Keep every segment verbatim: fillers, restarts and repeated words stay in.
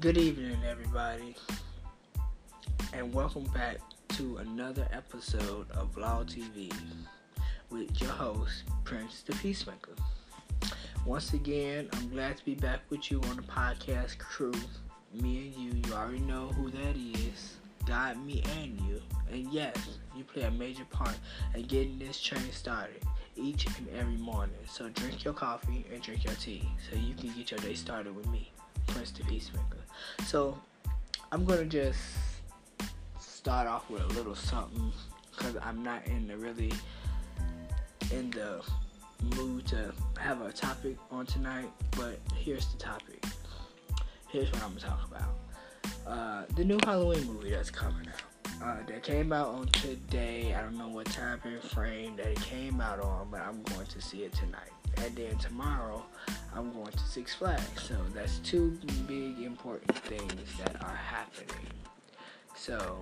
Good evening, everybody, and welcome back to another episode of Vlog T V with your host, Prince the Peacemaker. Once again, I'm glad to be back with you on the podcast crew. Me and you, you already know who that is. God, me, and you. And yes, you play a major part in getting this train started each and every morning. So drink your coffee and drink your tea so you can get your day started with me, Prince the Peacemaker. So I'm going to just start off with a little something because I'm not in the really in the mood to have a topic on tonight, but here's the topic. Here's what I'm going to talk about. Uh, the new Halloween movie that's coming out. Uh, that came out on today. I don't know what time and frame that it came out on, but I'm going to see it tonight. And then tomorrow, I'm going to Six Flags. So that's two big important things that are happening. So,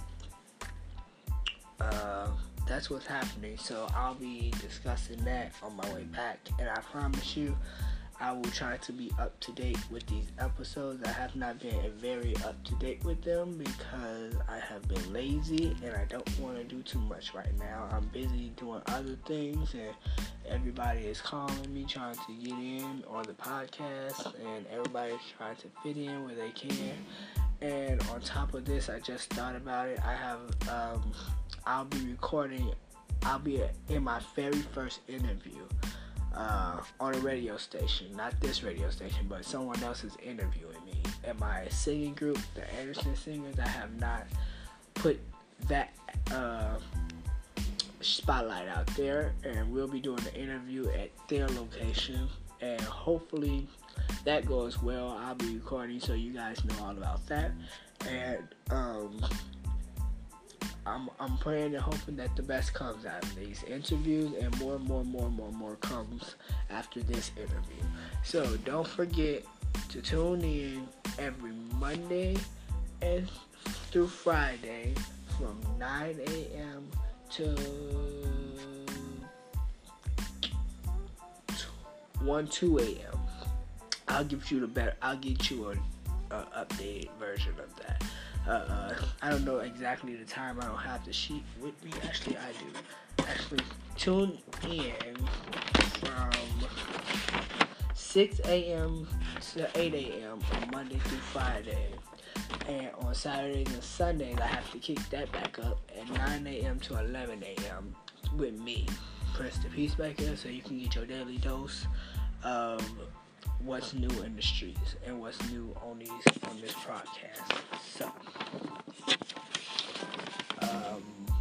uh, that's what's happening. So I'll be discussing that on my way back. And I promise you, I will try to be up to date with these episodes. I have not been very up to date with them because I have been lazy and I don't want to do too much right now. I'm busy doing other things and everybody is calling me trying to get in on the podcast and everybody's trying to fit in where they can. And on top of this, I just thought about it. I have, um, I'll be recording, I'll be in my very first interview. Uh, on a radio station, not this radio station, but someone else is interviewing me. And my singing group, the Anderson Singers, I have not put that uh, spotlight out there, and we'll be doing the interview at their location, and hopefully that goes well. I'll be recording so you guys know all about that, and um, I'm I'm praying and hoping that the best comes out of these interviews, and more and more and more and more and more comes after this interview. So don't forget to tune in every Monday and through Friday from nine a.m. to one, two a.m. I'll give you the better. I'll get you an updated version of that. Uh, I don't know exactly the time. I don't have the sheet with me. Actually, I do. Actually, tune in from six a.m. to eight a.m. on Monday through Friday. And on Saturdays and Sundays, I have to kick that back up at nine a.m. to eleven a.m. with me, Prince the Peacemaker, so you can get your daily dose of what's new in the streets and what's new on these on this podcast. So, um,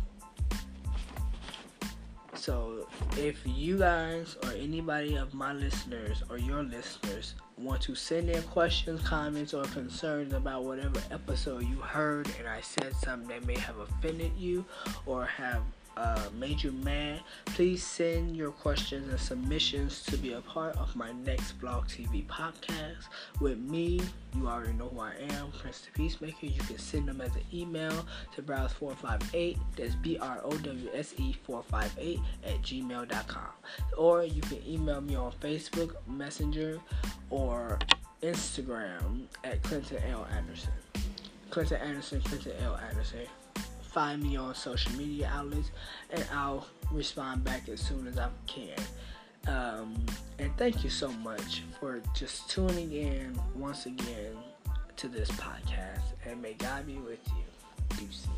so if you guys or anybody of my listeners or your listeners want to send in questions, comments, or concerns about whatever episode you heard and I said something that may have offended you or have Uh, made you mad, please send your questions and submissions to be a part of my next Vlog T V podcast with me. You already know who I am, Prince the Peacemaker. You can send them as an email to browse four five eight, that's B R O W S E four five eight at gmail dot com. Or you can email me on Facebook, Messenger, or Instagram at Clinton L. Anderson. Clinton Anderson, Clinton L. Anderson. Find me on social media outlets, and I'll respond back as soon as I can. Um, and thank you so much for just tuning in once again to this podcast, and may God be with you. Deuces.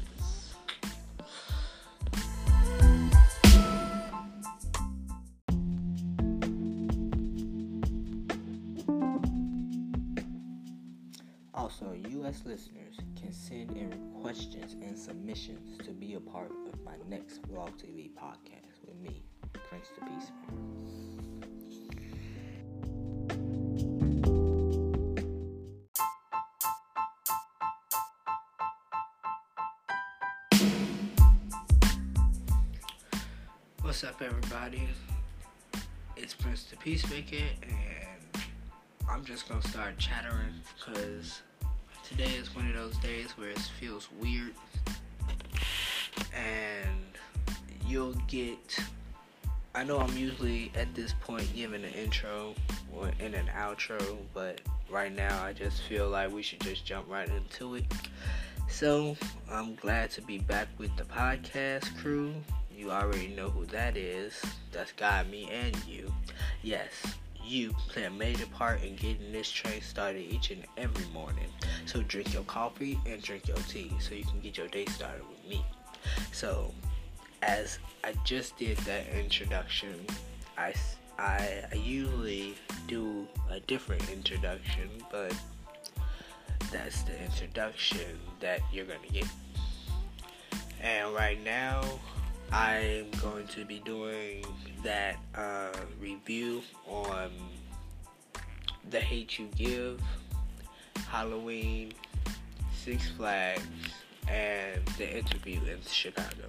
Also, U S listeners can send in questions and submissions to be a part of my next Vlog T V podcast with me, Prince the Peacemaker. What's up, everybody? It's Prince the Peacemaker, and I'm just gonna start chattering because today is one of those days where it feels weird, and you'll get, I know I'm usually at this point giving an intro or in an outro, but right now, I just feel like we should just jump right into it. So, I'm glad to be back with the podcast crew. You already know who that is. That's God, me, and you. Yes, you play a major part in getting this train started each and every morning. So drink your coffee and drink your tea so you can get your day started with me. So, as I just did that introduction, I, I, I usually do a different introduction, but that's the introduction that you're going to get. And right now, I'm going to be doing that uh, review on The Hate U Give, Halloween, Six Flags, and The Interview in Chicago.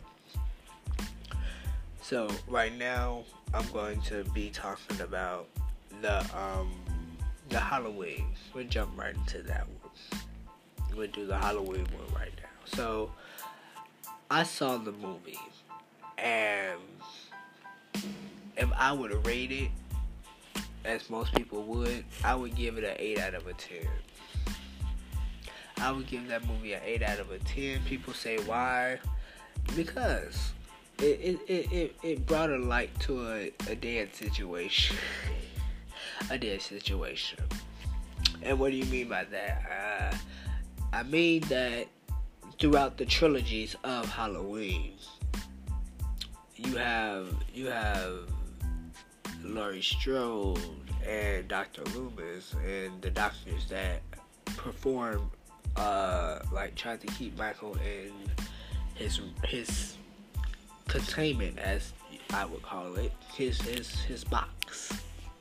So right now, I'm going to be talking about the um the Halloween. We'll jump right into that one. We'll do the Halloween one right now. So I saw the movie, and if I were to rate it, as most people would, I would give it an eight out of a ten. I would give that movie an eight out of a ten. People say why? Because it it, it, it, it brought a light to a, a dead situation. a dead situation. And what do you mean by that? Uh, I mean that throughout the trilogies of Halloween, you have you have Laurie Strode and Doctor Loomis and the doctors that perform uh, like trying to keep Michael in his his containment, as I would call it, his his his box.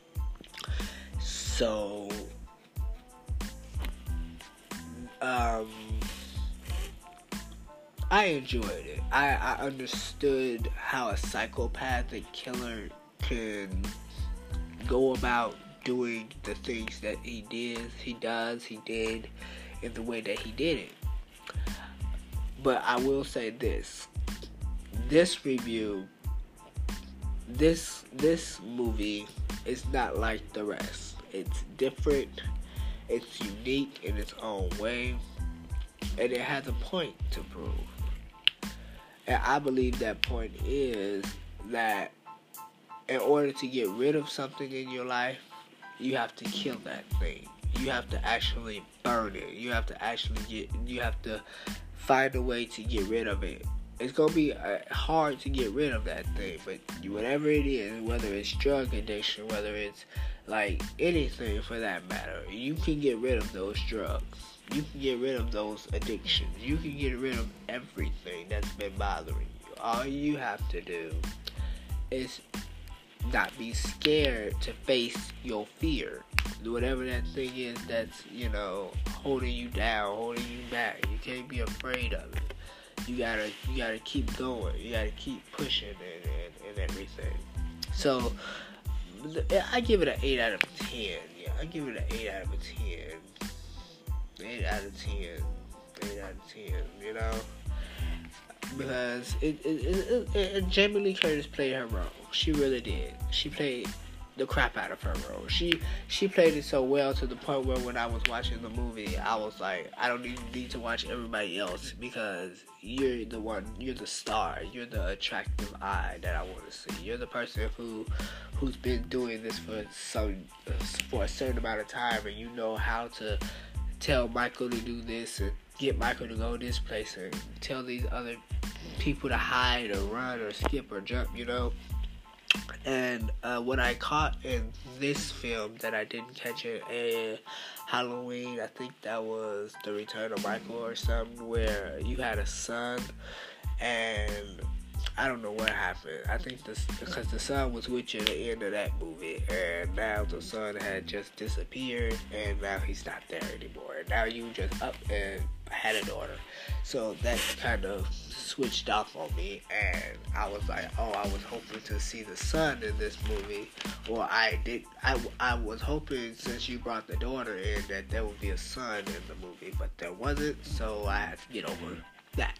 So um I enjoyed it. I, I understood how a psychopathic killer can go about doing the things that he did, he does, he did, in the way that he did it. But I will say this. This review, this this movie is not like the rest. It's different, it's unique in its own way, and it has a point to prove. And I believe that point is that in order to get rid of something in your life, you have to kill that thing. You have to actually burn it. You have to actually get, you have to find a way to get rid of it. It's going to be uh, hard to get rid of that thing, but whatever it is, whether it's drug addiction, whether it's like anything for that matter, you can get rid of those drugs. You can get rid of those addictions. You can get rid of everything that's been bothering you. All you have to do is not be scared to face your fear. Whatever that thing is that's, you know, holding you down, holding you back. You can't be afraid of it. You gotta, you gotta keep going. You gotta keep pushing and, and, and everything. So, I give it an eight out of ten. Yeah, I give it an eight out of ten. eight out of ten. eight out of ten, you know? Because it, it, it, it, it Jamie Lee Curtis played her role. She really did. She played the crap out of her role. She she played it so well to the point where when I was watching the movie, I was like, I don't even need to watch everybody else because you're the one, you're the star, you're the attractive eye that I want to see. You're the person who who's been doing this for some for a certain amount of time, and you know how to tell Michael to do this and get Michael to go this place and tell these other people to hide or run or skip or jump, you know. And uh, what I caught in this film that I didn't catch it in Halloween, I think that was The Return of Michael or something, where you had a son and I don't know what happened. I think this because the son was with you at the end of that movie, and now the son had just disappeared, and now he's not there anymore. And now you just up and had a daughter, so that kind of switched off on me, and I was like, oh, I was hoping to see the son in this movie, or I did. I I was hoping since you brought the daughter in that there would be a son in the movie, but there wasn't, so I had to get over that.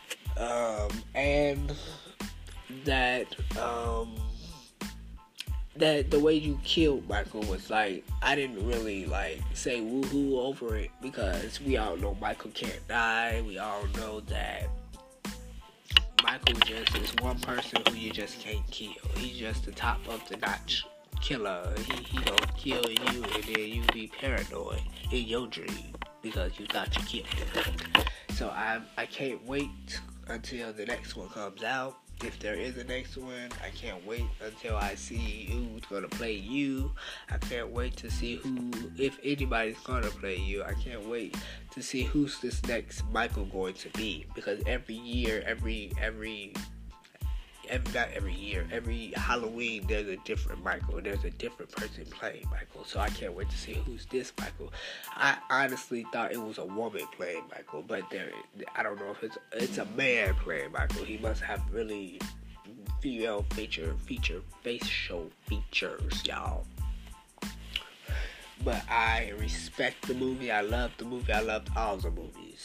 Um, and that, um, that the way you killed Michael was like, I didn't really like say woohoo over it, because we all know Michael can't die. We all know that Michael just is one person who you just can't kill. He's just the top of the notch killer. He he gonna kill you, and then you be paranoid in your dream because you thought you killed him. So I I can't wait until the next one comes out. If there is a next one, I can't wait until I see who's gonna play you. I can't wait to see who, if anybody's gonna play you. I can't wait to see who's this next Michael going to be, because every year, every every, every not every year, every Halloween, there's a different Michael. There's a different person playing Michael. So I can't wait to see who's this Michael. I honestly thought it was a woman playing Michael, but there, I don't know if it's it's a man playing Michael. He must have really female feature feature facial features, y'all. But I respect the movie. I love the movie. I loved all the movies.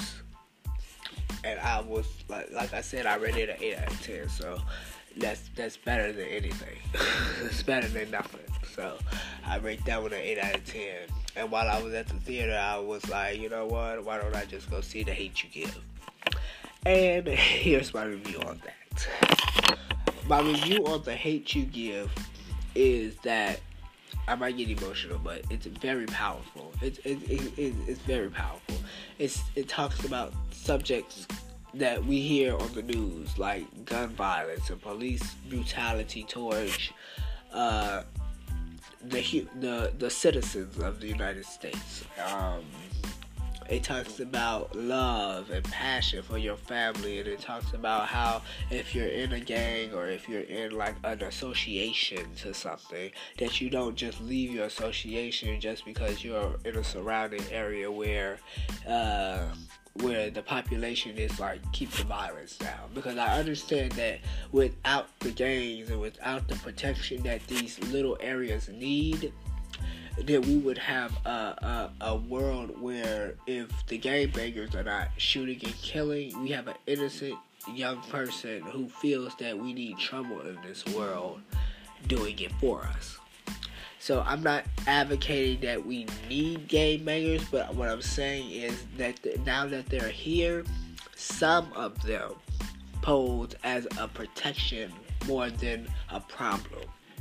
And I was like, like I said, I rated it an eight out of ten. So that's that's better than anything. It's better than nothing. So I rate that one an eight out of ten. And while I was at the theater, I was like, you know what? Why don't I just go see The Hate U Give? And here's my review on that. My review on The Hate U Give is that I might get emotional, but it's very powerful. It's it, it, it, it's very powerful. It's it talks about subjects that we hear on the news, like gun violence and police brutality towards uh, the the the citizens of the United States. Um, it talks about love and passion for your family, and it talks about how if you're in a gang or if you're in like an association to something, that you don't just leave your association just because you're in a surrounding area where uh, where the population is like, keep the violence down. Because I understand that without the gangs and without the protection that these little areas need, that we would have a, a, a world where if the gangbangers are not shooting and killing, we have an innocent young person who feels that we need trouble in this world doing it for us. So I'm not advocating that we need gangbangers, but what I'm saying is that the, now that they're here, some of them pose as a protection more than a problem.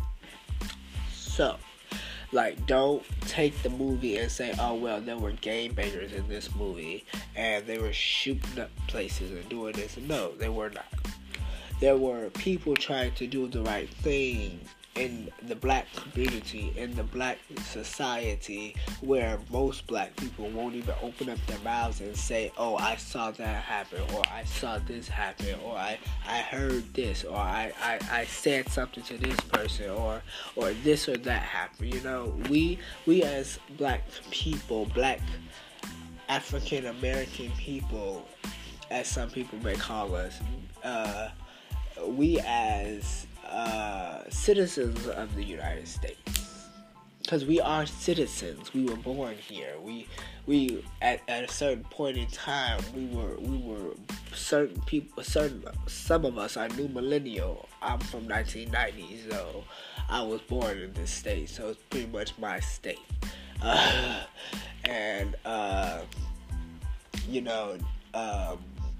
So, like, don't take the movie and say, oh, well, there were gangbangers in this movie, and they were shooting up places and doing this. No, they were not. There were people trying to do the right thing in the black community, in the black society, where most black people won't even open up their mouths and say, oh, I saw that happen, or I saw this happen, or I, I heard this, or I, I, I said something to this person, or or this or that happened. You know, we we as black people, black African American people, as some people may call us, uh, we as Uh, citizens of the United States, because we are citizens. We were born here. We we at, at a certain point in time, we were we were certain people. Certain some of us are new millennial. I'm from nineteen ninety, so I was born in this state. So it's pretty much my state. Uh, and uh, you know, um,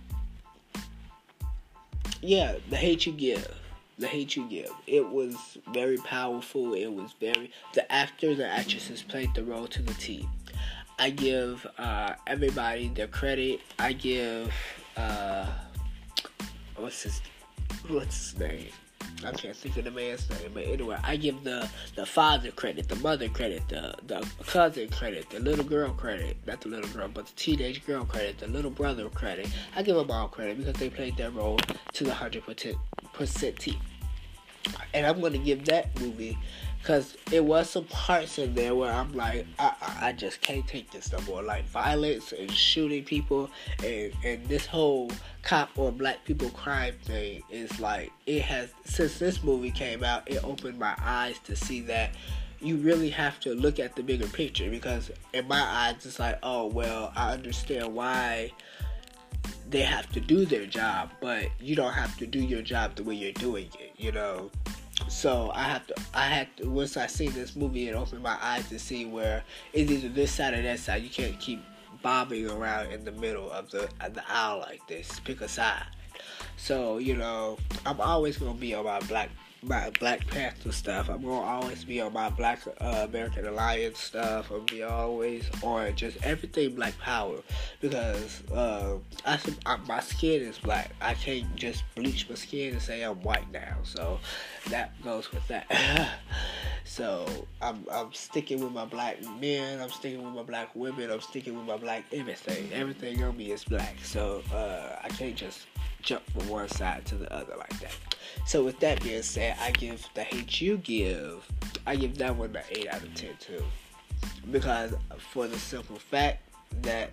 yeah, The Hate U Give. The Hate U Give. It was very powerful. It was very... The actors and actresses played the role to the T. I give uh, everybody their credit. I give... Uh, what's his... What's his name? I can't think of the man's name. But anyway, I give the, the father credit, the mother credit, the, the cousin credit, the little girl credit. Not the little girl, but the teenage girl credit, the little brother credit. I give them all credit because they played their role to the one hundred percent T. And I'm going to give that movie, because it was some parts in there where I'm like, I, I, I just can't take this no more. Like, violence and shooting people and, and this whole cop or black people crime thing is like, it has, since this movie came out, it opened my eyes to see that you really have to look at the bigger picture. Because in my eyes, it's like, oh, well, I understand why they have to do their job, but you don't have to do your job the way you're doing it, you know. So I have to, I had to, once I seen this movie, it opened my eyes to see where it's either this side or that side. You can't keep bobbing around in the middle of the of the aisle like this. Pick a side. So, you know, I'm always going to be on my black my Black Panther stuff. I'm going to always be on my Black uh, American Alliance stuff. I'm going to be always on just everything Black Power. Because uh, I, I, my skin is black. I can't just bleach my skin and say I'm white now. So that goes with that. So I'm, I'm sticking with my black men. I'm sticking with my black women. I'm sticking with my black everything. Everything on me is black. So uh, I can't just jump from one side to the other like that. So with that being said, I give The Hate U Give, I give that one an eight out of ten too. Because for the simple fact that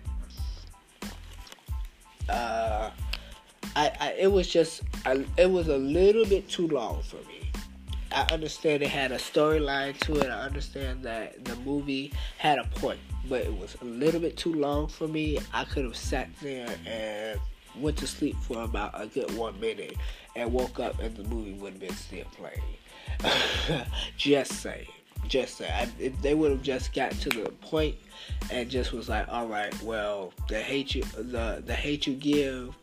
uh, I, I it was just, I, it was a little bit too long for me. I understand it had a storyline to it. I understand that the movie had a point, but it was a little bit too long for me. I could have sat there and went to sleep for about a good one minute and woke up and the movie would have been still playing. Just saying. Just saying. I, if they would have just got to the point and just was like, all right, well, the hate you, the the hate you give,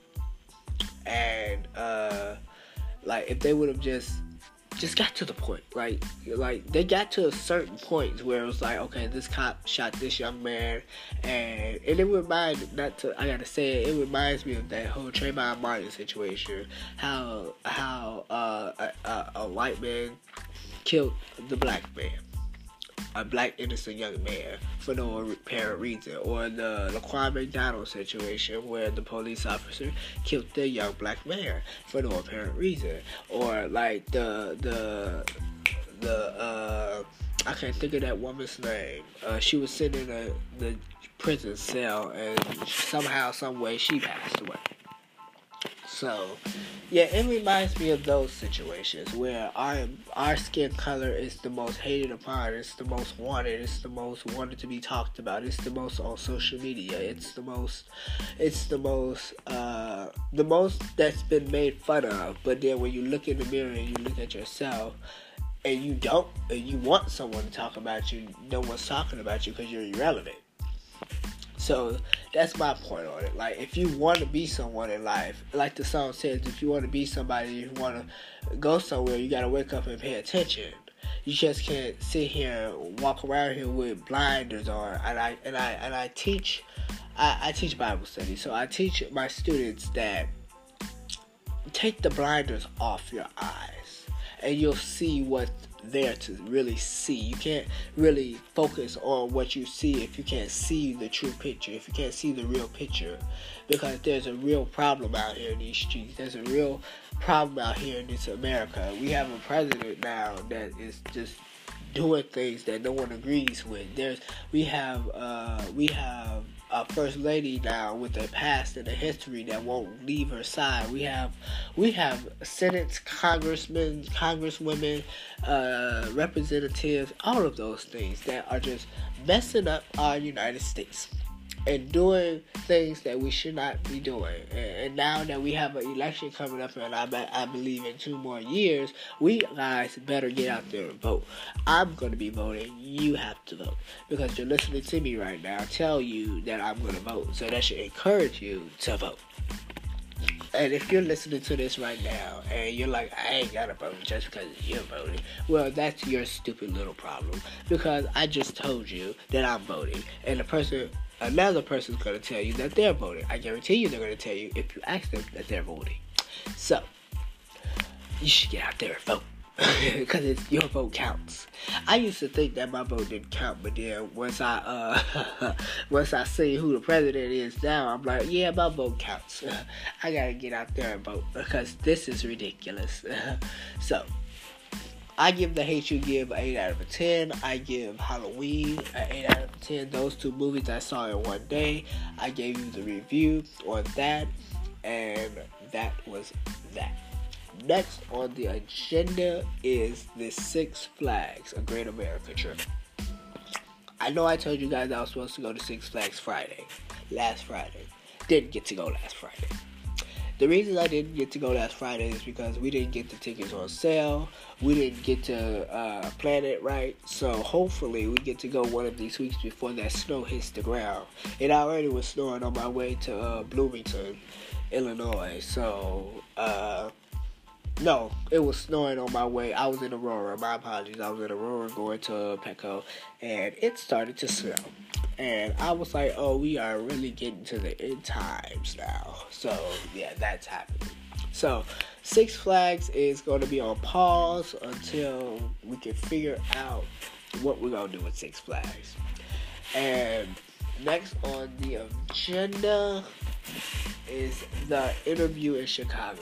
and uh, like if they would have just just got to the point, like like they got to a certain point where it was like, okay, this cop shot this young man, and and it reminds not to I gotta say it, it reminds me of that whole Trayvon Martin situation, how how uh, a, a, a white man killed the black man, a black innocent young man for no apparent reason, or the Laquan McDonald situation where the police officer killed the young black man for no apparent reason, or like the the the uh, I can't think of that woman's name. Uh, she was sitting in a, the prison cell and somehow, some way, she passed away. So, yeah, it reminds me of those situations where our our skin color is the most hated upon, it's the most wanted, it's the most wanted to be talked about, it's the most on social media, it's the most, it's the most, uh, the most that's been made fun of. But then when you look in the mirror and you look at yourself, and you don't, and you want someone to talk about you, no one's talking about you because you're irrelevant. So that's my point on it. Like, if you want to be someone in life, like the song says, if you want to be somebody, you want to go somewhere, you got to wake up and pay attention. You just can't sit here and walk around here with blinders on. And I and I and I teach, I, I teach Bible study, so I teach my students that take the blinders off your eyes, and you'll see what there to really see. You can't really focus on what you see if you can't see the true picture, if you can't see the real picture, because there's a real problem out here in these streets. There's a real problem out here in this America. We have a president now that is just doing things that no one agrees with. There's we have uh, we have a first lady now with a past and a history that won't leave her side. We have we have Senate, congressmen, congresswomen, uh, representatives, all of those things that are just messing up our United States and doing things that we should not be doing. And, and now that we have an election coming up, and I, I believe in two more years, we guys better get out there and vote. I'm going to be voting. You have to vote. Because you're listening to me right now tell you that I'm going to vote. So that should encourage you to vote. And if you're listening to this right now and you're like, I ain't gotta vote just because you're voting, well, that's your stupid little problem. Because I just told you that I'm voting, and the person, another person's gonna tell you that they're voting. I guarantee you they're gonna tell you if you ask them that they're voting. So, you should get out there and vote. Because it's your vote counts. I used to think that my vote didn't count, but then once I uh once I see who the president is now, I'm like, yeah, my vote counts. I gotta get out there and vote because this is ridiculous. So I give The Hate U Give an eight out of ten. I give Halloween an eight out of ten. Those two movies I saw in one day. I gave you the review on that, and that was that. Next on the agenda is the Six Flags, A Great America Trip. I know I told you guys I was supposed to go to Six Flags Friday, last Friday. Didn't get to go last Friday. The reason I didn't get to go last Friday is because we didn't get the tickets on sale. We didn't get to uh, plan it right. So hopefully we get to go one of these weeks before that snow hits the ground. It already was snowing on my way to uh, Bloomington, Illinois. So, uh, no, it was snowing on my way. I was in Aurora. My apologies. I was in Aurora going to Petco, and it started to snow. And I was like, oh, we are really getting to the end times now. So, yeah, that's happening. So, Six Flags is going to be on pause until we can figure out what we're going to do with Six Flags. And next on the agenda is the interview in Chicago.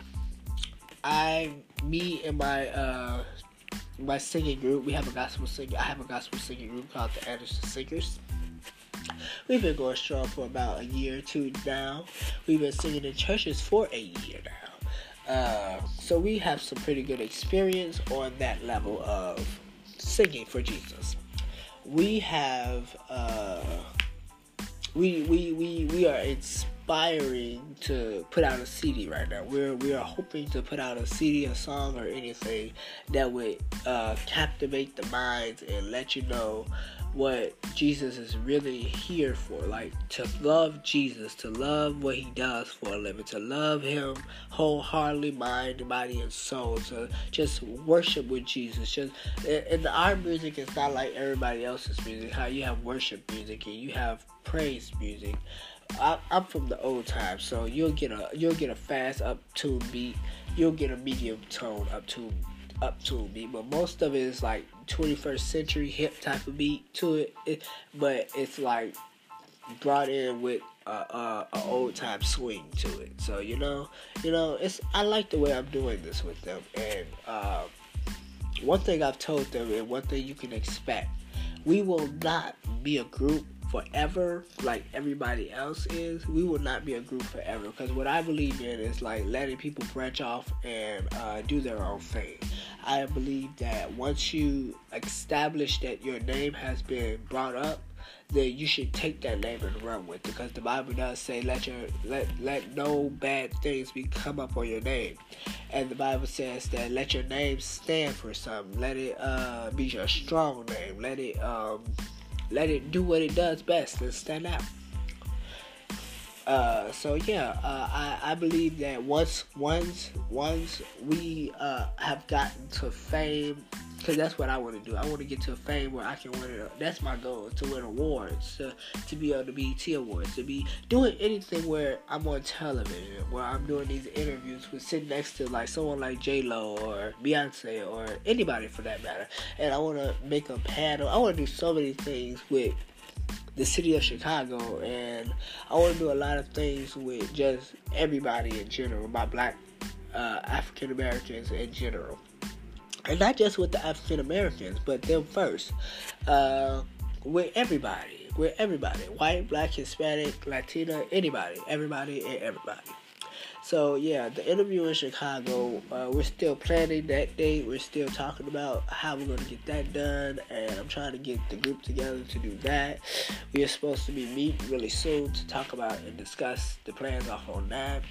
I, me and my uh, my singing group, we have a gospel singing. I have a gospel singing group called the Anderson Singers. We've been going strong for about a year or two now. We've been singing in churches for a year now. Uh, so we have some pretty good experience on that level of singing for Jesus. We have, uh, we, we, we, we are inspiring to put out a C D right now. We're, we are hoping to put out a C D, a song, or anything that would uh, captivate the minds and let you know what Jesus is really here for. Like, to love Jesus, to love what he does for a living, to love him wholeheartedly, mind, body, and soul, to just worship with Jesus. Just and our music is not like everybody else's music. How you have worship music and you have praise music. I, I'm from the old times, so you'll get a you'll get a fast up tune beat, you'll get a medium tone up tune up tune beat, but most of it is like twenty-first century hip type of beat to it, it but it's like brought in with a, a, a old time swing to it. So you know, you know, it's I like the way I'm doing this with them. And uh, one thing I've told them, and one thing you can expect, we will not be a group forever like everybody else is. We will not be a group forever, because what I believe in is like letting people branch off and uh, do their own thing. I believe that once you establish that your name has been brought up, then you should take that name and run with it, because the Bible does say let your let let no bad things be come up on your name, and the Bible says that let your name stand for something. Let it uh, be your strong name. Let it um, let it do what it does best and stand out. Uh, so yeah, uh, I, I believe that once once once we uh, have gotten to fame, because that's what I want to do. I want to get to a fame where I can win it. That's my goal, to win awards, to, to be on the B E T Awards, to be doing anything where I'm on television, where I'm doing these interviews with sitting next to like someone like J-Lo or Beyonce or anybody for that matter. And I want to make a panel. I want to do so many things with the city of Chicago, and I want to do a lot of things with just everybody in general, my black uh, African Americans in general. And not just with the African Americans, but them first. Uh, with everybody. With everybody. White, black, Hispanic, Latina, anybody. Everybody and everybody. So, yeah, the interview in Chicago, uh, we're still planning that date. We're still talking about how we're going to get that done. And I'm trying to get the group together to do that. We are supposed to be meeting really soon to talk about and discuss the plans off on that.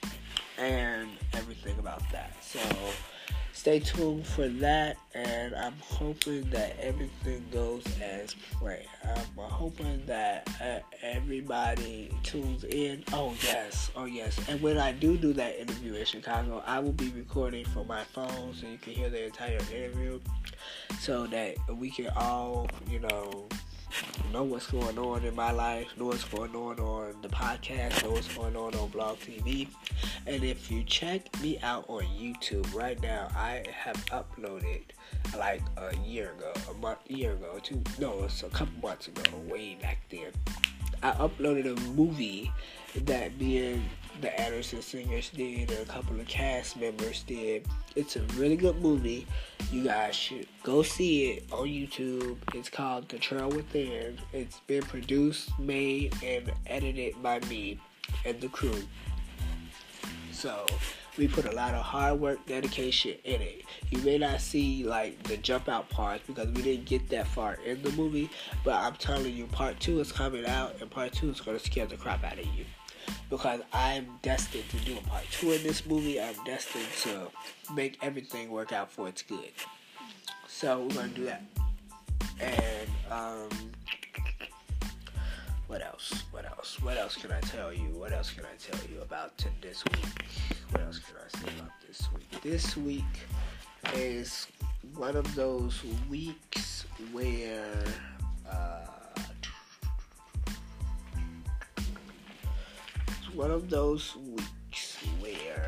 And everything about that. So stay tuned for that, and I'm hoping that everything goes as planned. I'm hoping that uh, everybody tunes in. Oh, yes. Oh, yes. And when I do do that interview in Chicago, I will be recording from my phone so you can hear the entire interview, so that we can all, you know, know what's going on in my life, know what's going on on the podcast, know what's going on on Blog T V. And if you check me out on YouTube right now, I have uploaded like a year ago, a month, year ago, two, no, it's a couple months ago, way back then. I uploaded a movie that me and the Anderson Singers did, and a couple of cast members did. It's a really good movie. You guys should go see it on YouTube. It's called Control Within. It's been produced, made, and edited by me and the crew. So we put a lot of hard work, dedication in it. You may not see like the jump out parts because we didn't get that far in the movie, but I'm telling you, part two is coming out, and part two is going to scare the crap out of you. because I'm destined to do a part two in this movie. I'm destined to make everything work out for its good. So we're gonna do that. And um, what else? What else? What else can I tell you? What else can I tell you about t- this week? What else can I say about this week? This week is one of those weeks where uh, it's one of those weeks where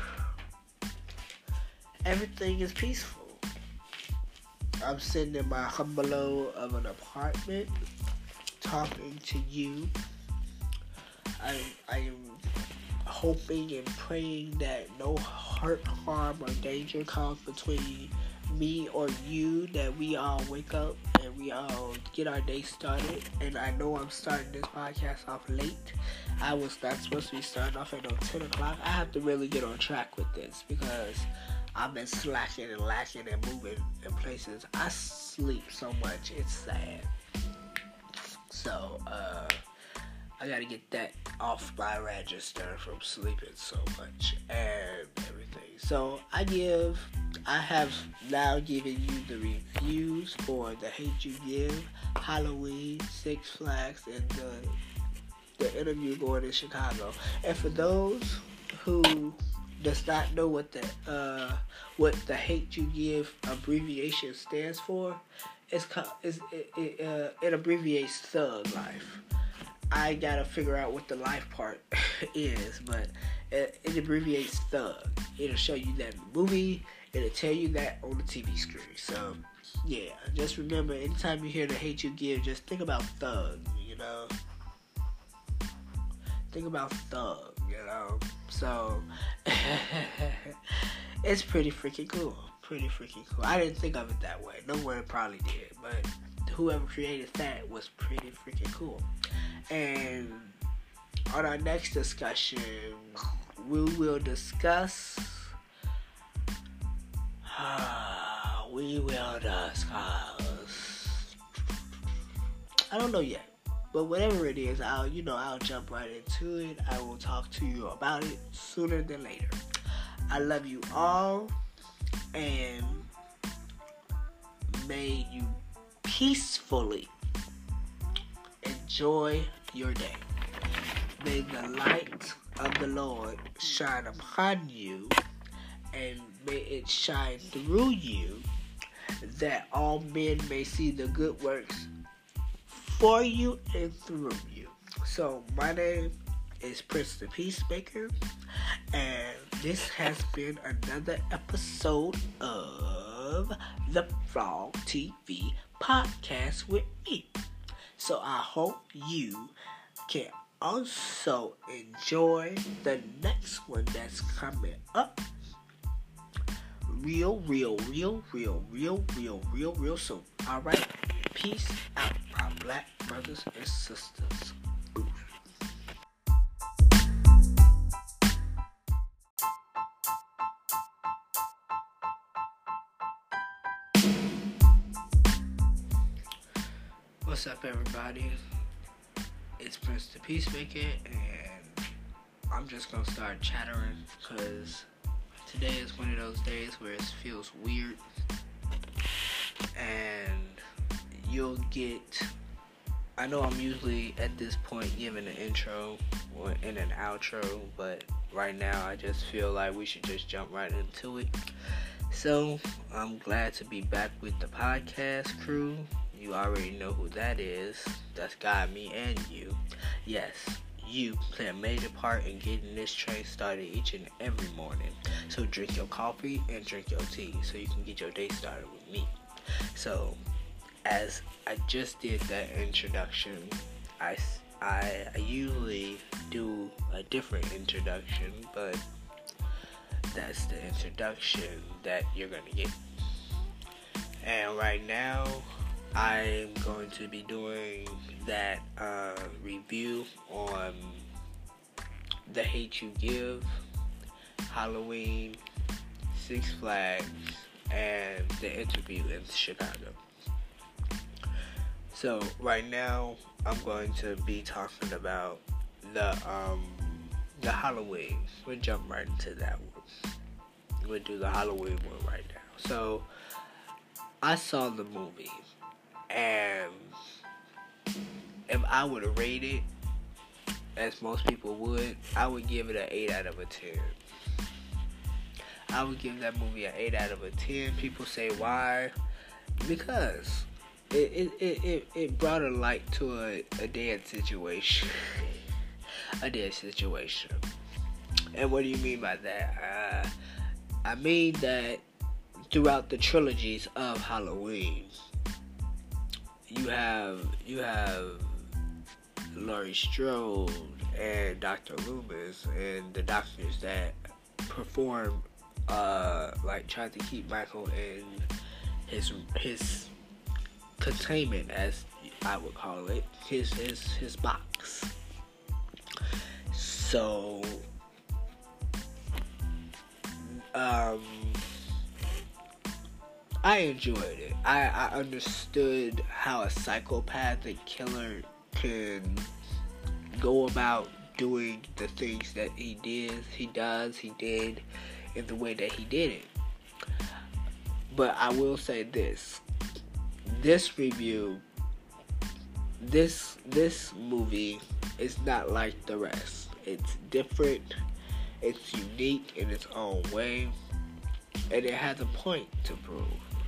everything is peaceful. I'm sitting in my humble of an apartment talking to you. I I am hoping and praying that no hurt, harm, or danger comes between me or you, that we all wake up and we all get our day started. And I know I'm starting this podcast off late. I was not supposed to be starting off at no ten o'clock. I have to really get on track with this because I've been slacking and lacking and moving in places. I sleep so much, it's sad. So, uh, I gotta get that off my register from sleeping so much and everything. So, I give, I have now given you the reviews for The Hate U Give, Halloween, Six Flags, and the, the interview going in Chicago. And for those who does not know what the uh, what the Hate U Give abbreviation stands for, it's called, it's, it it, uh, it abbreviates Thug Life. I gotta figure out what the life part is, but it, it abbreviates Thug. It'll show you that in the movie. It'll tell you that on the T V screen. So yeah, just remember, anytime you hear the Hate U Give, just think about Thug. You know, think about Thug. You know, so it's pretty freaking cool. Pretty freaking cool. I didn't think of it that way. No one probably did, but whoever created that was pretty freaking cool. And on our next discussion, we will discuss. Uh, we will discuss. I don't know yet. But whatever it is, I'll, you know, I'll jump right into it. I will talk to you about it sooner than later. I love you all, and may you peacefully enjoy your day. May the light of the Lord shine upon you, and may it shine through you, that all men may see the good works for you and through you. So my name is Prince the Peacemaker, and this has been another episode of the Frog T V Podcast with me. So I hope you can also enjoy the next one that's coming up real, real, real, real, real, real, real, real soon. Alright? Peace out, my black brothers and sisters. Boo. What's up, everybody? It's Prince the Peacemaker, and I'm just gonna start chattering because today is one of those days where it feels weird, and you'll get, I know I'm usually at this point giving an intro or in an outro, but right now I just feel like we should just jump right into it. So I'm glad to be back with the podcast crew. You already know who that is. That's God, me, and you. Yes, you play a major part in getting this train started each and every morning. So drink your coffee and drink your tea so you can get your day started with me. So, as I just did that introduction, I, I, I usually do a different introduction, but that's the introduction that you're going to get. And right now, I'm going to be doing that uh, review on The Hate U Give, Halloween, Six Flags, and the interview in Chicago. So right now, I'm going to be talking about the um, the Halloween. We'll jump right into that one. We'll do the Halloween one right now. So, I saw the movie, and if I were to rate it, as most people would, I would give it an eight out of a ten. I would give that movie an eight out of a ten. People say why? Because it it, it, it, it brought a light to a, a dead situation. a dead situation. And what do you mean by that? Uh, I mean that throughout the trilogies of Halloween, you have you have Laurie Strode and Doctor Loomis and the doctors that perform, uh, like try to keep Michael in his his containment, as I would call it, his his his box. So, um, I enjoyed it. I I understood how a psychopathic killer can go about doing the things that he did, he does, he did, in the way that he did it. But I will say this: this review, this this movie is not like the rest. It's different. It's unique in its own way, and it has a point to prove.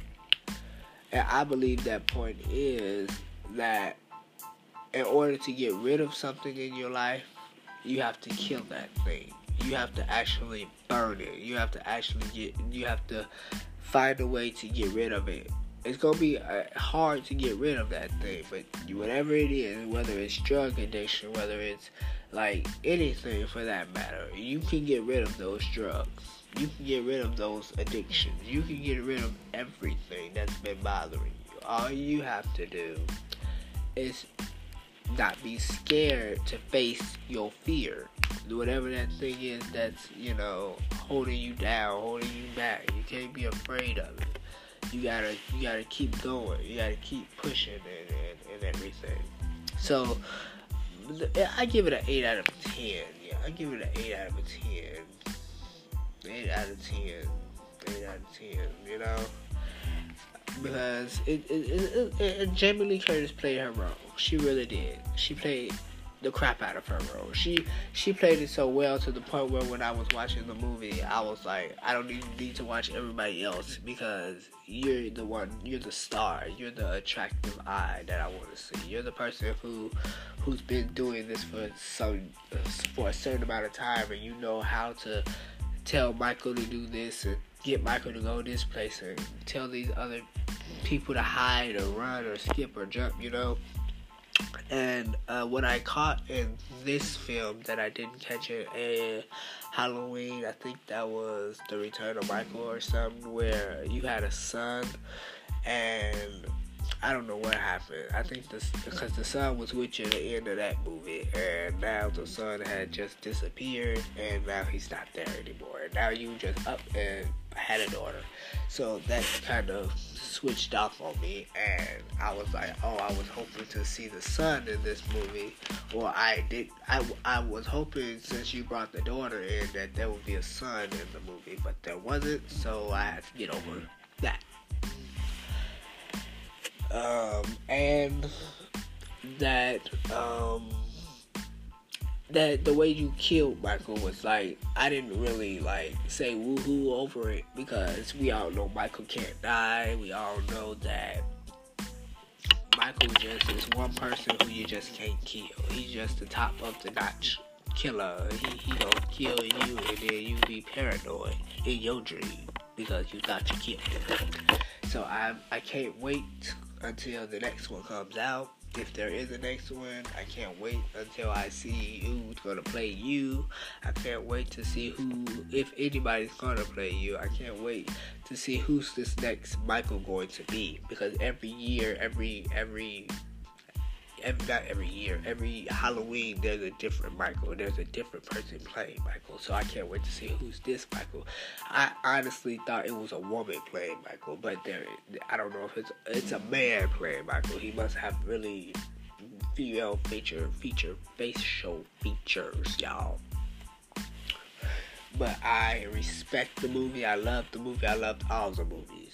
And I believe that point is that in order to get rid of something in your life, you have to kill that thing. You have to actually burn it. You have to actually get, you have to find a way to get rid of it. It's going to be uh, hard to get rid of that thing, but whatever it is, whether it's drug addiction, whether it's like anything for that matter, you can get rid of those drugs. You can get rid of those addictions. You can get rid of everything that's been bothering you. All you have to do is not be scared to face your fear. Whatever that thing is that's, you know, holding you down, holding you back. You can't be afraid of it. You gotta, you gotta keep going. You gotta keep pushing and, and, and everything. So, I give it an eight out of ten. Yeah, I give it an eight out of ten. eight out of ten. eight out of ten, you know? Because it, it, it, it, it Jamie Lee Curtis played her role. She really did. She played the crap out of her role. She she played it so well to the point where when I was watching the movie, I was like, I don't even need to watch everybody else because you're the one, you're the star, you're the attractive eye that I want to see. You're the person who who's been doing this for some for a certain amount of time, and you know how to tell Michael to do this and get Michael to go this place and tell these other people to hide or run or skip or jump, you know. And uh, what I caught in this film that I didn't catch it in Halloween, I think that was The Return of Michael or something, where you had a son, and I don't know what happened. I think this because the son was with you at the end of that movie, and now the son had just disappeared, and now he's not there anymore. And now you just up and had a daughter, so that kind of switched off on me, and I was like, oh, I was hoping to see the son in this movie, or I did. I, I was hoping, since you brought the daughter in, that there would be a son in the movie, but there wasn't, so I had to get over that. Um, and that, um, that the way you killed Michael was like, I didn't really like say woohoo over it, because we all know Michael can't die. We all know that Michael just is one person who you just can't kill. He's just the top of the notch killer. He, he gonna kill you, and then you be paranoid in your dream because you thought you killed him. So I I can't wait until the next one comes out. If there is a next one, I can't wait until I see who's gonna play you. I can't wait to see who, if anybody's gonna play you. I can't wait to see who's this next Michael going to be, because every year, every every every not every year, every Halloween there's a different Michael. There's a different person playing Michael. So I can't wait to see who's this Michael. I honestly thought it was a woman playing Michael, but there, I don't know if it's it's a man playing Michael. He must have really female feature feature facial features, y'all. but I respect the movie. I love the movie. I loved all the movies.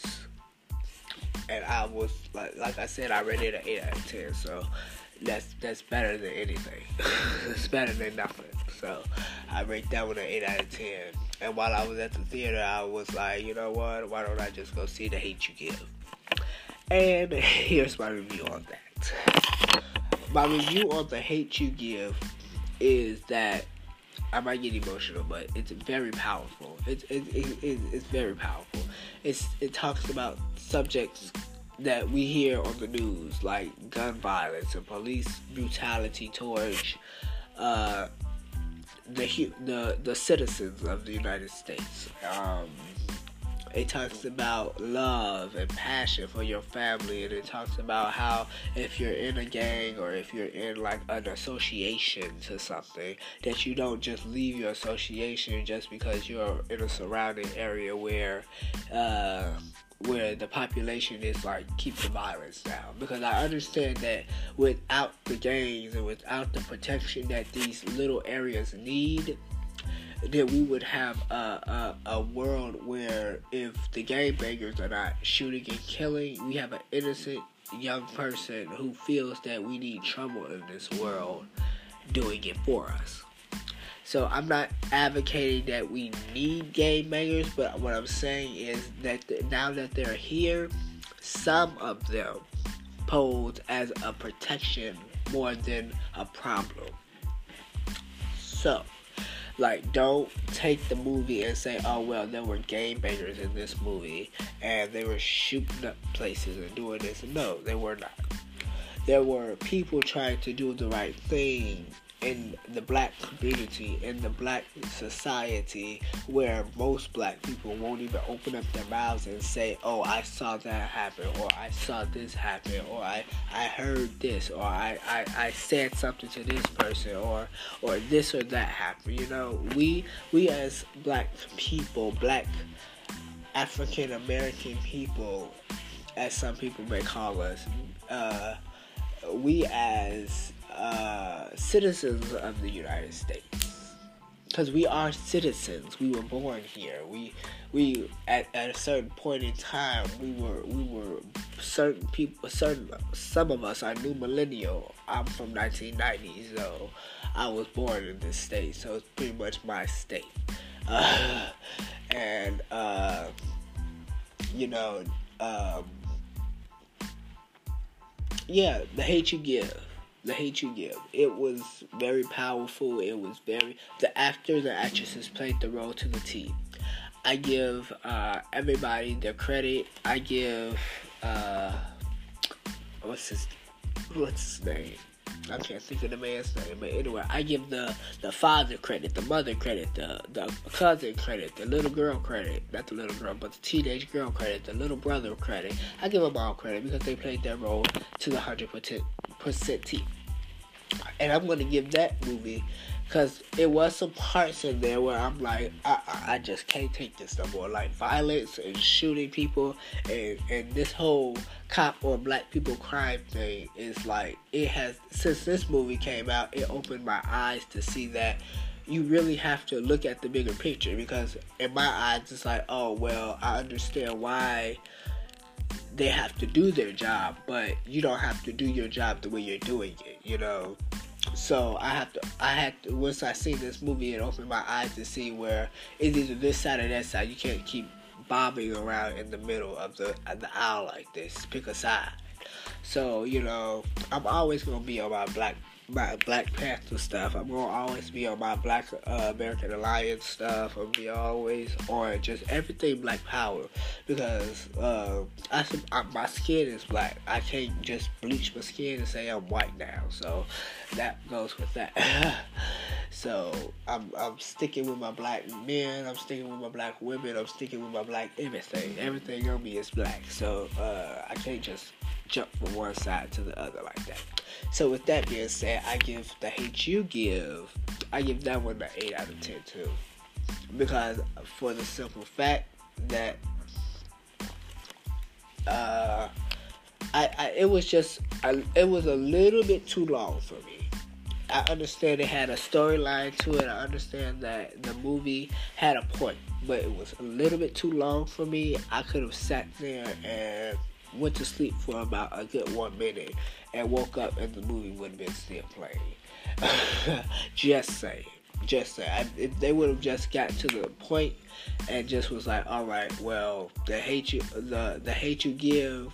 And I was, like like I said, I rated it an eight out of ten, so that's that's better than anything. It's better than nothing. So I rate that one an eight out of ten. And while I was at the theater, I was like, you know what? Why don't I just go see The Hate You Give? And here's my review on that. My review on The Hate You Give is that I might get emotional, but it's very powerful. It's it, it, it, it's very powerful. It's it talks about subjects that we hear on the news, like gun violence and police brutality towards uh, the the the citizens of the United States. Um, it talks about love and passion for your family, and it talks about how if you're in a gang or if you're in like an association to something, that you don't just leave your association just because you're in a surrounding area where uh, where the population is like, keep the violence down. Because I understand that without the gangs and without the protection that these little areas need, that we would have a, a, a world where if the gangbangers are not shooting and killing, we have an innocent young person who feels that we need trouble in this world doing it for us. So I'm not advocating that we need gangbangers, but what I'm saying is that the, now that they're here, some of them pose as a protection more than a problem. So, like, don't take the movie and say, oh, well, there were gangbangers in this movie, and they were shooting up places and doing this. No, they were not. There were people trying to do the right thing in the black community, in the black society, where most black people won't even open up their mouths and say, oh, I saw that happen, or I saw this happen, or I, I heard this, or I, I, I said something to this person, or or this or that happened. You know, we we as black people, black African American people, as some people may call us, uh, we as Uh, citizens of the United States, because we are citizens. We were born here. We we at, at a certain point in time, we were we were certain people. Certain some of us are new millennial. I'm from nineteen ninety, so I was born in this state, so it's pretty much my state. Uh, and uh, you know, um, yeah, The Hate You Give. The Hate You Give. It was very powerful. It was very... The actors and actresses played the role to the T. I give uh, everybody their credit. I give... Uh, what's his... What's his name? I can't think of the man's name. But anyway, I give the, the father credit, the mother credit, the, the cousin credit, the little girl credit. Not the little girl, but the teenage girl credit, the little brother credit. I give them all credit because they played their role to the one hundred percent T. And I'm going to give that movie, because it was some parts in there where I'm like, I, I, I just can't take this no more. Like violence and shooting people and, and this whole cop or black people crime thing is like, it has, since this movie came out, it opened my eyes to see that you really have to look at the bigger picture. Because in my eyes, it's like, oh, well, I understand why they have to do their job, but you don't have to do your job the way you're doing it, you know. So I have to, I had to, once I seen this movie, it opened my eyes to see where it's either this side or that side. You can't keep bobbing around in the middle of the of the aisle like this. Pick a side. So, you know, I'm always gonna be on my black my Black Panther stuff. I'm gonna always be on my Black uh, American Alliance stuff. I'm gonna be always on just everything Black Power, because uh, I, I my skin is black. I can't just bleach my skin and say I'm white now. So that goes with that. So I'm I'm sticking with my black men. I'm sticking with my black women. I'm sticking with my black everything. Everything on me is black. So uh, I can't just jump from one side to the other like that. So with that being said, I give The Hate You Give, I give that one an eight out of ten too. Because for the simple fact that uh, I, I it was just, I, it was a little bit too long for me. I understand it had a storyline to it. I understand that the movie had a point, but it was a little bit too long for me. I could have sat there and went to sleep for about a good one minute and woke up and the movie would have been still playing. Just saying. Just saying. I, if they would have just got to the point and just was like, all right, well, the hate you, the the hate you give,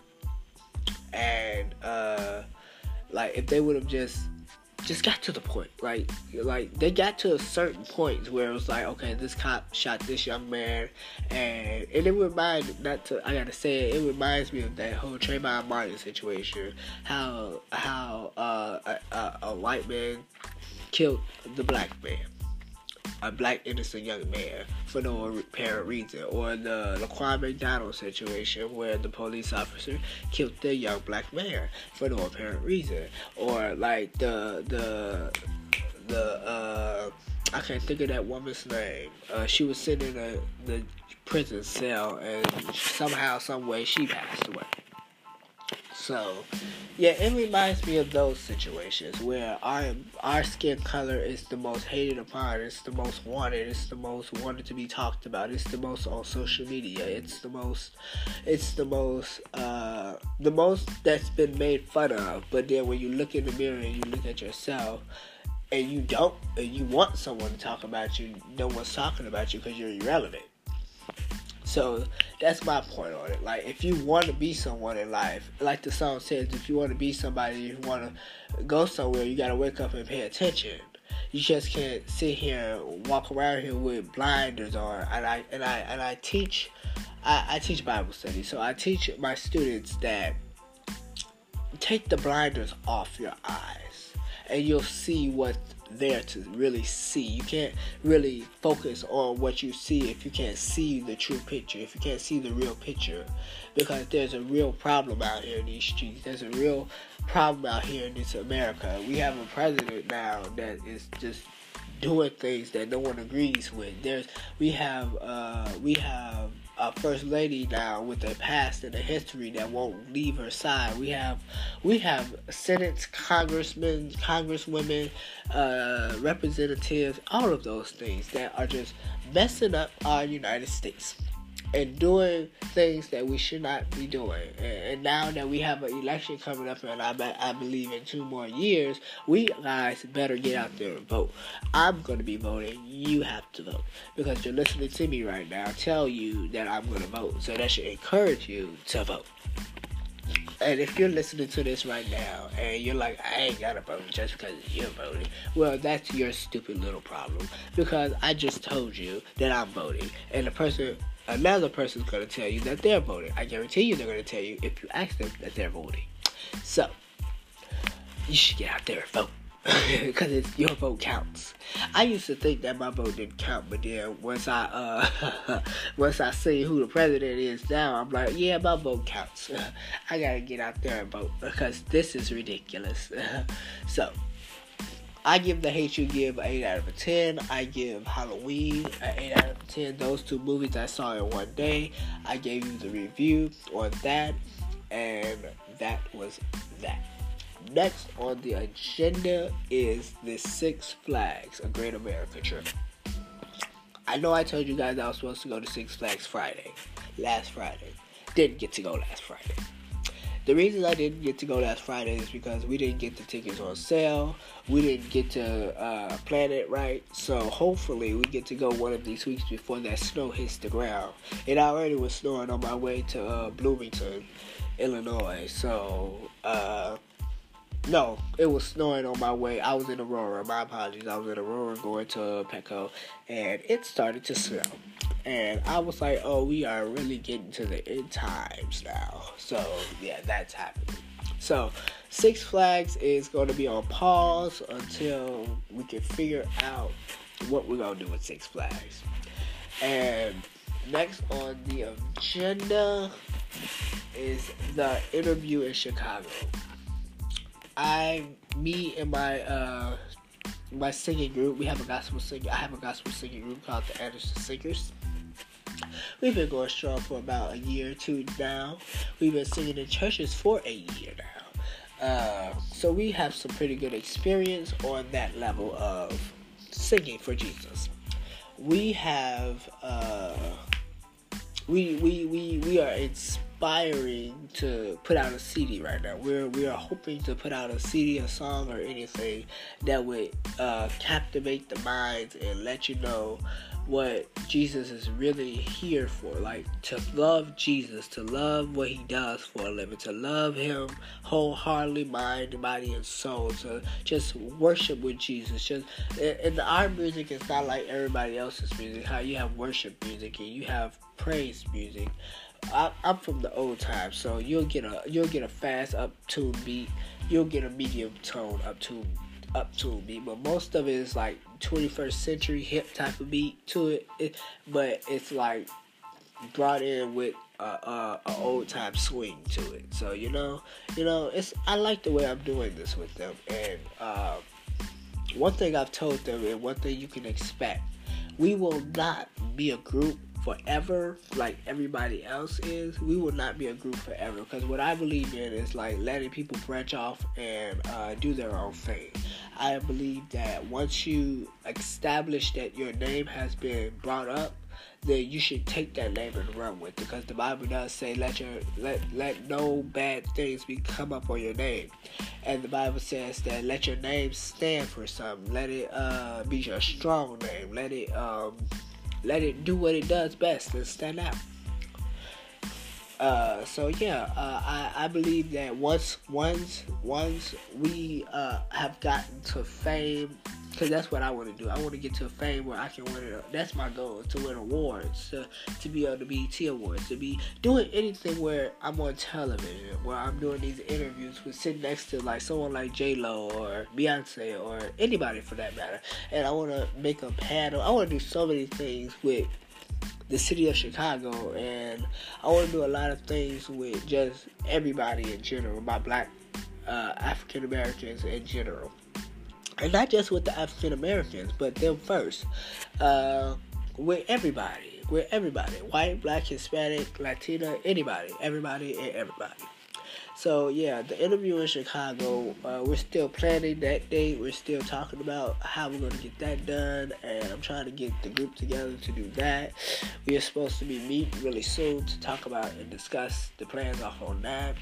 and uh, like if they would have just just got to the point, like like they got to a certain point where it was like, okay, this cop shot this young man, and and it reminds not to I gotta say it, it reminds me of that whole Trayvon Martin situation, how how uh, a, a, a white man killed the black man, a black innocent young man, for no apparent reason, or the Laquan McDonald situation where the police officer killed the young black man for no apparent reason, or like the the the uh, I can't think of that woman's name. Uh, she was sitting in a, the prison cell and somehow, some way, she passed away. So, yeah, it reminds me of those situations where our our skin color is the most hated upon, it's the most wanted, it's the most wanted to be talked about, it's the most on social media, it's the most, it's the most, uh, the most that's been made fun of. But then when you look in the mirror and you look at yourself, and you don't, and you want someone to talk about you, no one's talking about you because you're irrelevant. So that's my point on it. Like, if you want to be someone in life, like the song says, if you want to be somebody, if you want to go somewhere, you got to wake up and pay attention. You just can't sit here and walk around here with blinders on. And I and I and I teach, I, I teach Bible study. So I teach my students that take the blinders off your eyes, and you'll see what there to really see. You can't really focus on what you see if you can't see the true picture, if you can't see the real picture, because there's a real problem out here in these streets. There's a real problem out here in this America. We have a president now that is just doing things that no one agrees with. There's we have uh, we have a first lady now with a past and a history that won't leave her side. We have we have Senate congressmen, congresswomen, uh, representatives, all of those things that are just messing up our United States and doing things that we should not be doing. And, and now that we have an election coming up, and I, I believe in two more years, we guys better get out there and vote. I'm going to be voting. You have to vote. Because you're listening to me right now tell you that I'm going to vote. So that should encourage you to vote. And if you're listening to this right now and you're like, I ain't got to vote just because you're voting, well, that's your stupid little problem. Because I just told you that I'm voting. And the person... another person's going to tell you that they're voting. I guarantee you they're going to tell you if you ask them that they're voting. So, you should get out there and vote. Because it's your vote counts. I used to think that my vote didn't count, but then once I uh once I see who the president is now, I'm like, yeah, my vote counts. I got to get out there and vote because this is ridiculous. So, I give The Hate U Give an eight out of ten. I give Halloween an eight out of ten. Those two movies I saw in one day. I gave you the review on that. And that was that. Next on the agenda is the Six Flags, a Great America trip. I know I told you guys I was supposed to go to Six Flags Friday. Last Friday. Didn't get to go last Friday. The reason I didn't get to go last Friday is because we didn't get the tickets on sale. We didn't get to uh, plan it right. So hopefully we get to go one of these weeks before that snow hits the ground. It already was snowing on my way to uh, Bloomington, Illinois. So, uh, no, it was snowing on my way. I was in Aurora. My apologies. I was in Aurora going to Petco. And it started to snow. And I was like, oh, we are really getting to the end times now. So, yeah, that's happening. So, Six Flags is going to be on pause until we can figure out what we're going to do with Six Flags. And next on the agenda is the interview in Chicago. I, me and my, uh, my singing group, we have a gospel singing, I have a gospel singing group called the Anderson Singers. We've been going strong for about a year or two now. We've been singing in churches for a year now. Uh, so we have some pretty good experience on that level of singing for Jesus. We have, uh, we, we, we, we are inspiring to put out a C D right now. We're, we are hoping to put out a C D, a song, or anything that would uh, captivate the minds and let you know what Jesus is really here for. Like, to love Jesus, to love what he does for a living, to love him wholeheartedly, mind, body, and soul, to just worship with Jesus. Just, and our music is not like everybody else's music, how you have worship music and you have praise music. I, I'm from the old times, so you'll get a you'll get a fast up tune beat, you'll get a medium tone up tune up tune beat, but most of it is like twenty-first century hip type of beat to it, it but it's like brought in with a, a, a old time swing to it. So you know, you know, it's I like the way I'm doing this with them, and uh, one thing I've told them, and one thing you can expect, we will not be a group forever like everybody else is. We will not be a group forever, because what I believe in is like letting people branch off and uh, do their own thing. I believe that once you establish that your name has been brought up, then you should take that name and run with it, because the Bible does say let your let let no bad things be come up on your name, and the Bible says that let your name stand for something. Let it uh, be your strong name. Let it um, let it do what it does best and stand out. Uh, so yeah, uh, I, I believe that once once once we uh, have gotten to fame, because that's what I want to do. I want to get to a fame where I can win it. That's my goal, to win awards, to, to be on the B E T Awards, to be doing anything where I'm on television, where I'm doing these interviews with sitting next to like someone like J-Lo or Beyonce or anybody for that matter. And I want to make a panel. I want to do so many things with the city of Chicago, and I want to do a lot of things with just everybody in general, my black uh, African Americans in general. And not just with the African Americans, but them first. Uh, with everybody. With everybody. White, black, Hispanic, Latina, anybody. Everybody and everybody. So, yeah, the interview in Chicago, uh, we're still planning that date. We're still talking about how we're going to get that done. And I'm trying to get the group together to do that. We are supposed to be meeting really soon to talk about and discuss the plans off on that.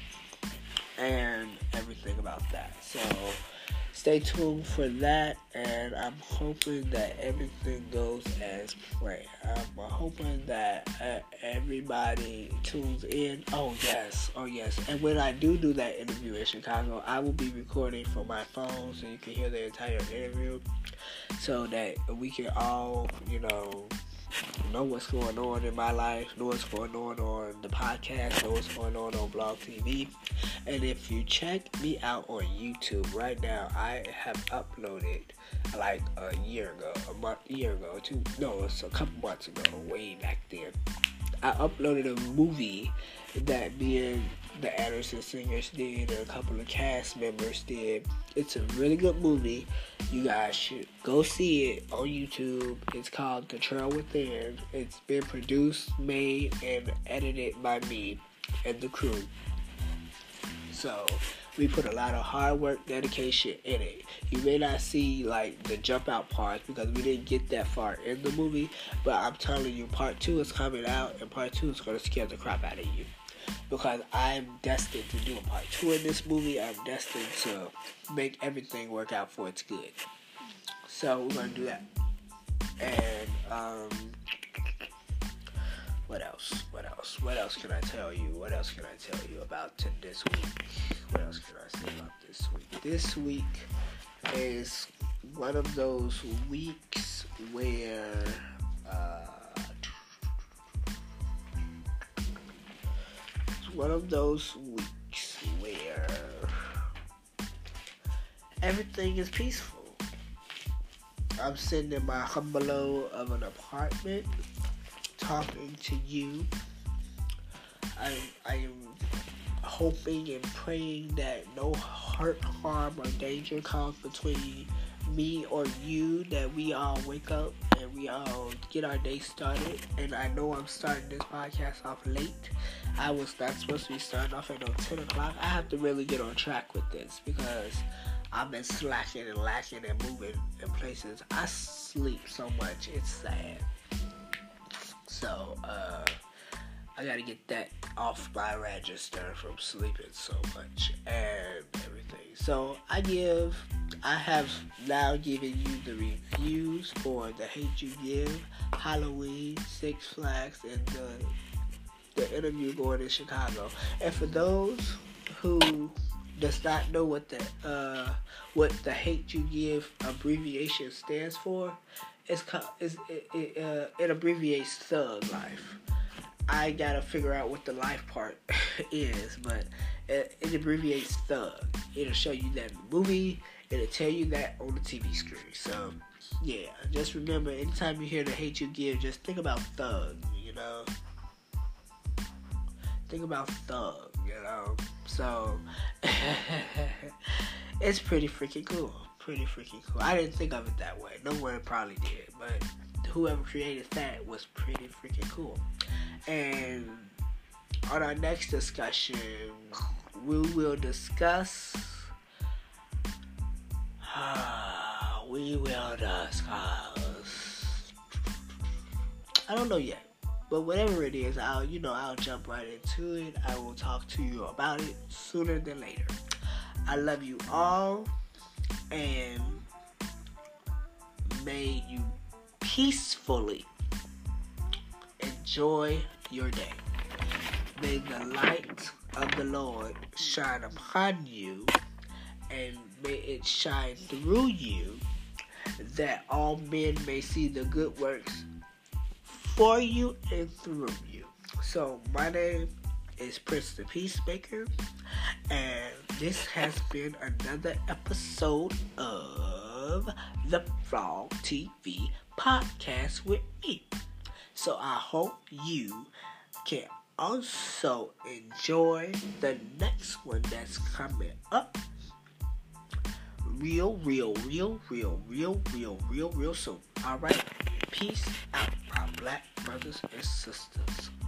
And everything about that. So stay tuned for that, and I'm hoping that everything goes as planned. I'm hoping that uh, everybody tunes in. Oh, yes. Oh, yes. And when I do do that interview in Chicago, I will be recording from my phone so you can hear the entire interview, so that we can all, you know, know what's going on in my life, know what's going on on the podcast, know what's going on on Blog T V. And if you check me out on YouTube right now, I have uploaded like a year ago, a month, year ago, two, no, it's a couple months ago, way back then. I uploaded a movie that me and the Anderson Singers did, and a couple of cast members did. It's a really good movie. You guys should go see it on YouTube. It's called The Trail Within. It's been produced, made, and edited by me and the crew. So we put a lot of hard work, dedication in it. You may not see like the jump out parts because we didn't get that far in the movie, but I'm telling you, part two is coming out, and part two is going to scare the crap out of you, because I'm destined to do a part two in this movie. I'm destined to make everything work out for its good. So we're going to do that. And um What else? What else? What else can I tell you? What else can I tell you about to this week? What else can I say about this week? This week is one of those weeks where uh, it's one of those weeks where everything is peaceful. I'm sitting in my humblo of an apartment, talking to you. I I am hoping and praying that no hurt, harm, or danger comes between me or you, that we all wake up and we all get our day started. And I know I'm starting this podcast off late. I was not supposed to be starting off at no ten o'clock. I have to really get on track with this because I've been slacking and lacking and moving in places. I sleep so much, it's sad. So, uh, I gotta get that off my register from sleeping so much and everything. So, I give, I have now given you the reviews for The Hate U Give, Halloween, Six Flags, and the, the interview going in Chicago. And for those who does not know what the uh, what the Hate U Give abbreviation stands for, it's, it's it, it, uh, it abbreviates Thug Life. I gotta figure out what the life part is, but it, it abbreviates Thug. It'll show you that in the movie. It'll tell you that on the T V screen. So yeah, just remember, anytime you hear the Hate U Give, just think about Thug. You know, think about Thug. You know, so it's pretty freaking cool. Pretty freaking cool. I didn't think of it that way. No one probably did, but whoever created that was pretty freaking cool. And on our next discussion, we will discuss. Uh, we will discuss. I don't know yet. But whatever it is, I'll, you know, I'll jump right into it. I will talk to you about it sooner than later. I love you all, and may you peacefully enjoy your day. May the light of the Lord shine upon you, and may it shine through you, that all men may see the good works for you and through you. So my name is Prince the Peacemaker, and this has been another episode of the Frog T V podcast with me. So I hope you can also enjoy the next one that's coming up real, real, real, real, real, real, real, real soon. Alright? Peace out, my black brothers and sisters.